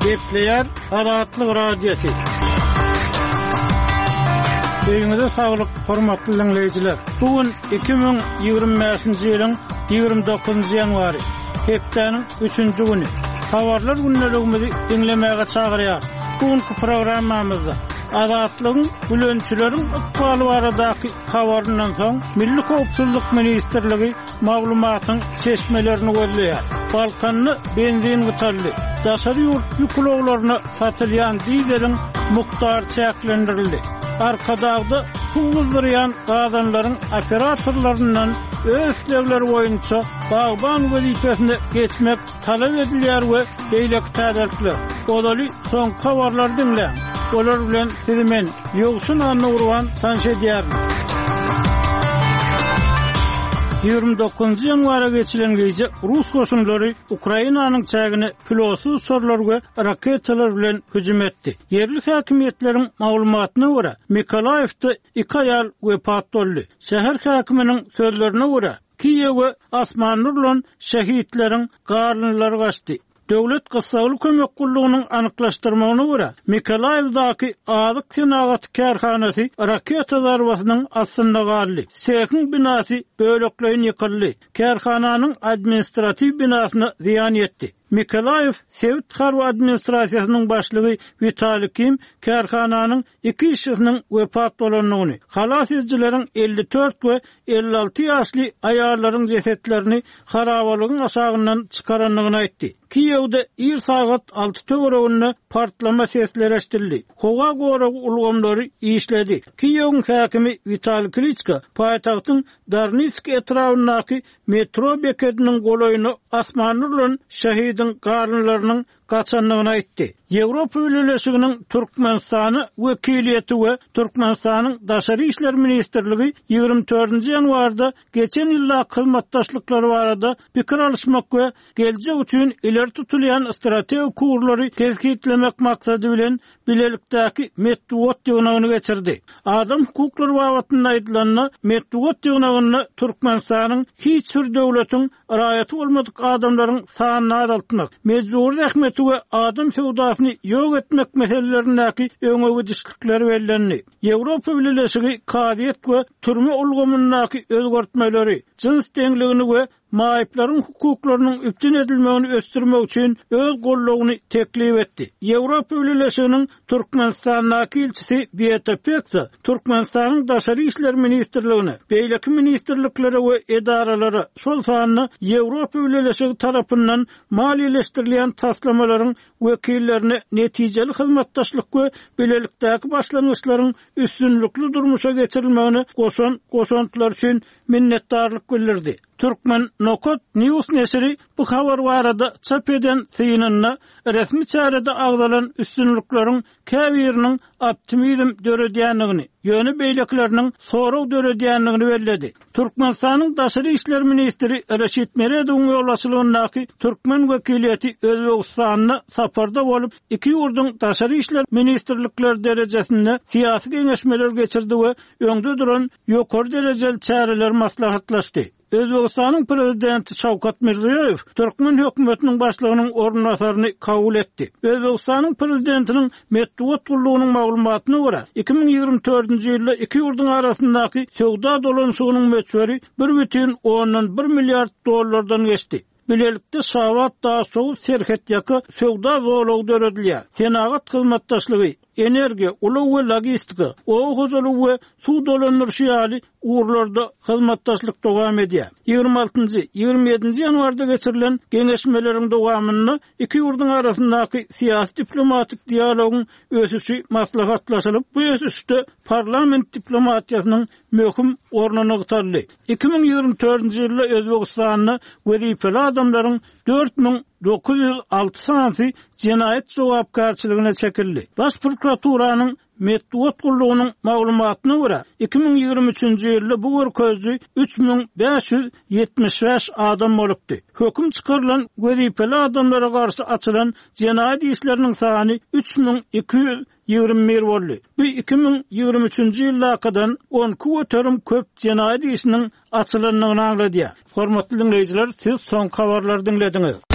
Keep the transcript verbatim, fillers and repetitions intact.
Gepleyer Azatlyk Radiosu. Öýüňizde saglyk, hormatly dinleýijiler. Bugün iki bin ýygrimi beşinji ýylyň ýygrimi dokuzunçy ýanwary, hepdeniň üçünçi güni. Habarlar günneligimizi dinlemäge çagyrýar. Bugünkü programmamyzda Azatlygyň bilençileriň ykbaly baradaky habaryndan soň Milli Howpsuzlyk Ministrligi maglumatyň seçmelerini gözleýär. Balkanyny benzin gytarly, daşary ýurt ýükloglaryna satylýan dizelin mukdary çäklendirildi. Arkadagda suwuldyrýan gadanlaryň operatorlaryndan öz islegleri boýunça bagban wezipesine geçmek talap edilýär we beýleki täderlikler. Odaly soň habarlar dinleň. Olar bilen sizi men ýogşun anna urwan tanşy edýär. ýygrimi dokuzunçy ýanwara geçilen gece Rus goşunlary Ukrainanyň çägine pilotly uçurlar we raketalar bilen hüjüm etdi. Yerli häkimetleriň maglumatyna görä, Mikolaýewde iki aýal wepat boldy. Şäher häkiminiň sözlerine görä, Kiýewe asmanlarlan şehitleriň garlynlary gaçdy. Döwlet Gysgaly kömek gullugynyň anyklaşdyrmagyna görä, Mikolaýewdaky azyk synagat kärhanasy raketa zarbasynyň astynda galdy. Sekin binasy bölekleýin ýykyldy. Kärhananyň administrativ binasyna ziýan ýetdi. Mikolaýew Sowet harby administrasiýasynyň başlygy Vitali Kim kärhananyň iki işçisiniň wepat bolanyny, halas edijileriň elli dört we elli alty ýaşly aýallaryň jesetlerini harabalygyň aşagyndan çykaranyny aýtdy. Kiýewde ir sagat alty töwereginde partlama sesleri eşdildi. Howa goýa ulgamlary işledi. Kiýewiň häkimi Vitali Klitschko paýtagtyň Darnitsk etrafyndaky metro beketiniň goloýuny asmanlarlan şehidin garlynlarynyň gaçanlygyny aýtdy. Ýewropa Birleşiginiň Türkmenistany wekiliýeti we Türkmenistanyň Daşary işler ministrligi ýygrimi dördünçi ýanwarda geçen ýyla hyzmatdaşlyklary barada pikir alışmak we geljek üçin ileri tutulýan strategik kurlary terkitlemek maksady bilen bilelikdäki Medwot ýygnagyny geçirdi. Adam hukuklary babatynda aýdylanyny Medwot ýygnagyny Türkmenistanyň hiç bir döwletiň raýaty bolmadyk adamlaryň sanyny azaltmak, mejburi rahmeti we adam sewdasyny ýok etmek meselelerindäki öňe gidişlikleri bellenli. Ýewropa Birleşigi kadiýet we türme ulgamyndaky özgertmeleri, jins deňligini we maýyplaryň hukuklarynyň üpçün edilmegini ösdürmek üçin öz gollugyny teklip etdi. Ýewropa Birleşiginiň Türkmenistanyň elçisi Bieta Peksa, Türkmenistanyň Daşary işler ministrligine, beýleki ministrliklere we edaralary şol sanyny Ýewropa Birleşigi tarapyndan maliýeleşdirilýän taslamalaryň wekillerine netijeli hyzmatdaşlyk we bilelikdäki başlangyçlaryň üstünlükli durmuşa geçirilmegini goşan goşantylar üçin minnetdarlyk bildirdi. Türkmen Nokot News nesiri bu habar barada çap eden synyna resmi çarada agdalan üstünlükleriň käbiriniň optimizm döredýänligini, ýöne beýlekleriniň soraw döredýänligini bellädi. Türkmenistanyň Daşary işler ministri Reşit Meredowyň ýolbaşçylygyndaky Türkmen wekiliýeti Özbegistanyna saparda bolup, iki ýurduň Daşary işler ministrlikleri derejesinde syýasy geňeşmeler geçirdi we öňde duran ýokary derejeli çäreler maslahatlaşdy. Özbegistanyň prezidenti Şawkat Mirziýoýew Türkmen hökümetiniň başlygynyň ornundasaryny kabul etdi. Özbegistanyň prezidentiniň Medwot gullugynyň maglumatyna görä, iki bin ýygrimi dördünçi ýylda iki ýurduň arasyndaky sowda dolanşygynyň möçberi bir butun ondan bir milliard dollardan geçdi. Bilelikde Şawat Daşow serhet ýaky sowda zolagy döredilýär. Senagat hyzmatdaşlygy, energiýa, uly we logistika, ow hojalyk we suw dolandyryşy ýaly urlarda hyzmatdaşlyk dowam edýär. ýygrimi altynjy ýygrimi ýedinçi ýanwarda geçirilen geňeşmeleriň dowamyny iki ýurduň arasyndaky syýasy diplomatik dialogyň ösüşi maslahatlaşylyp, bu ösüşde parlament diplomatiýasynyň möhüm ornuny gytarly. iki bin ýygrimi dördünçi ýylda Özbegistanyny wezipeli adamlaryň dört bin dokuz ýüz alty sanysy jenaýet jogapkarçylygına çekildi. Baş prokuraturanyň Medwot gullugynyň maglumatyna görä, iki bin ýygrimi üçünçi ýylda bu görkezji üç bin beş ýüz ýetmiş beş adam bolupdy. Höküm çykarylan wezipeli adamlara garşy açylan jenaýet işleriniň sany üç bin iki ýüz ýygrimi bir boldy. Bu iki bin ýygrimi üçünçi ýyllakadan on köterim köp jenaýet işiniň açylanmagyny aňladýar. Hormatly dinleýijiler, siz soň habarlary dinlediňiz.